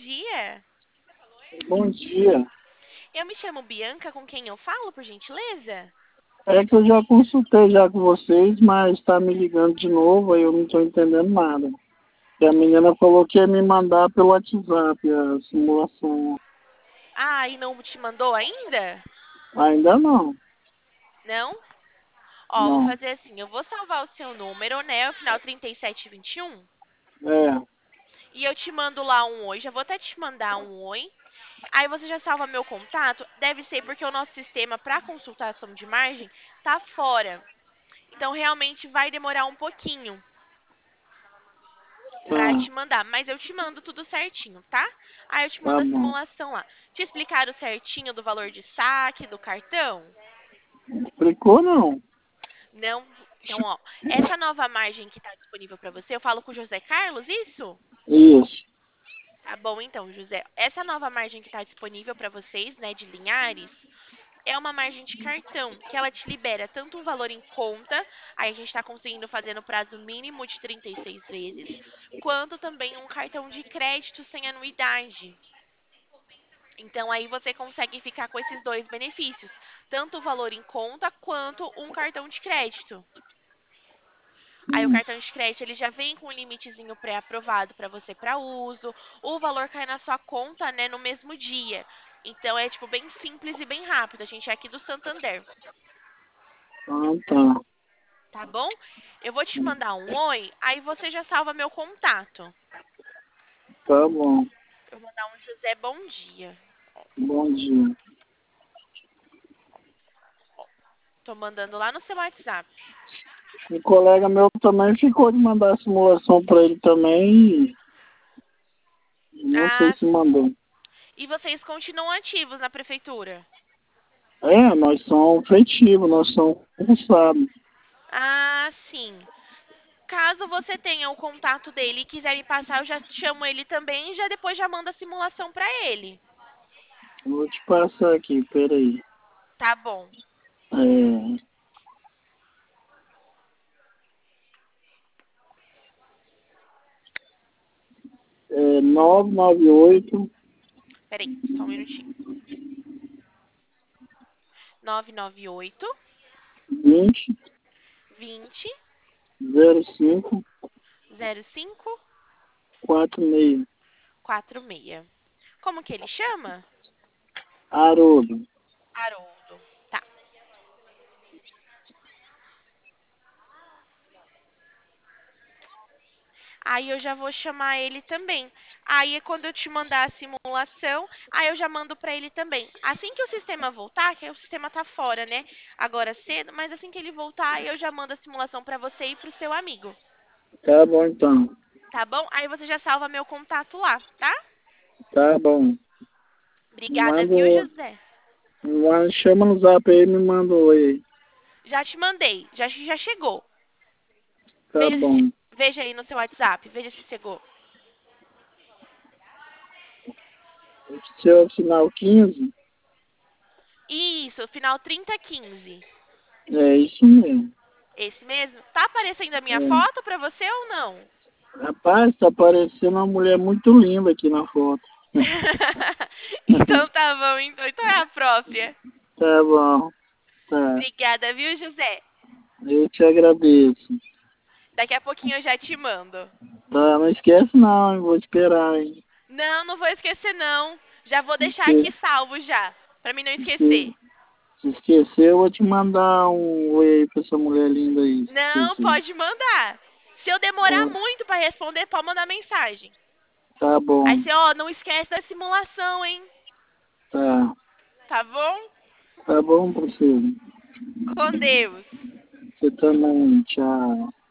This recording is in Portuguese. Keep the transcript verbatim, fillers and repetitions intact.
dia. Bom dia. Eu me chamo Bianca, com quem eu falo, por gentileza? É que eu já consultei já com vocês, mas está me ligando de novo, aí eu não estou entendendo nada. E a menina falou que ia me mandar pelo WhatsApp a simulação. Ah, e não te mandou ainda? Ainda não. Não? Ó, vou Não. fazer assim, eu vou salvar o seu número, né, o final trinta e sete vinte e um, É. e eu te mando lá um oi, já vou até te mandar um oi. Aí você já salva meu contato, deve ser porque o nosso sistema para consultação de margem tá fora. Então realmente vai demorar um pouquinho pra Tá. te mandar, mas eu te mando tudo certinho, tá? Aí eu te mando Tá a bom. simulação lá. Te explicaram certinho do valor de saque, do cartão? Explicou não? Não? Então, ó, essa nova margem que está disponível para você, eu falo com o José Carlos, isso? Isso. Tá bom, então, José. Essa nova margem que está disponível para vocês, né, de Linhares, é uma margem de cartão, que ela te libera tanto um valor em conta, aí a gente está conseguindo fazer no prazo mínimo de trinta e seis vezes, quanto também um cartão de crédito sem anuidade. Então aí você consegue ficar com esses dois benefícios, tanto o valor em conta quanto um cartão de crédito. Aí o Hum. cartão de crédito ele já vem com um limitezinho pré-aprovado para você para uso. O valor cai na sua conta, né, no mesmo dia. Então é tipo bem simples e bem rápido. A gente é aqui do Santander, Ah, tá. tá bom? Eu vou te mandar um oi, aí você já salva meu contato. Tá bom. Eu vou mandar um José bom dia. Bom dia. Tô mandando lá no seu WhatsApp. Um colega meu também ficou de mandar a simulação para ele também. e Não sei Ah, se mandou. e vocês continuam ativos na prefeitura? É, nós somos efetivos, nós somos concursados. Ah, sim. Caso você tenha o contato dele e quiser me passar, eu já chamo ele também e já depois já mando a simulação para ele. Vou te passar aqui, peraí. Tá bom. É, é nove nove oito, Peraí, só um minutinho. nove nove oito, vinte, vinte, zero cinco, zero cinco, quatro seis. quatro seis. Como que ele chama? Haroldo. Haroldo. Tá. Aí eu já vou chamar ele também. Aí quando eu te mandar a simulação, aí eu já mando para ele também. Assim que o sistema voltar, que aí o sistema tá fora, né? Agora cedo, mas assim que ele voltar, eu já mando a simulação para você e pro seu amigo. Tá bom então. Tá bom? Aí você já salva meu contato lá, tá? Tá bom. Obrigada, viu, Manda, José? manda, chama no zap aí e me manda um oi aí. Já te mandei, já, já chegou. Tá Veja, se, bom. veja aí no seu WhatsApp, veja se chegou. Seu sinal quinze. Isso, final trinta quinze. É isso mesmo. Esse mesmo? Tá aparecendo a minha É. foto pra você ou não? Rapaz, tá parecendo uma mulher muito linda aqui na foto. Então tá bom, então, então é a própria. Tá bom. Tá. Obrigada, viu, José? Eu te agradeço. Daqui a pouquinho eu já te mando. Tá, não esquece não, hein? Vou esperar, hein? Não, não vou esquecer não. Já vou deixar Esque... aqui salvo já, pra mim não esque- esquecer. Se esquecer, eu vou te mandar um oi aí pra essa mulher linda aí. Se Não, esquecer. pode mandar. Se eu demorar Tá, muito pra responder, pode mandar mensagem. tá Aí bom. você, ó, não esquece da simulação, hein? Tá. Tá bom? Tá bom, parceiro. Com Deus. Você também. Tchau.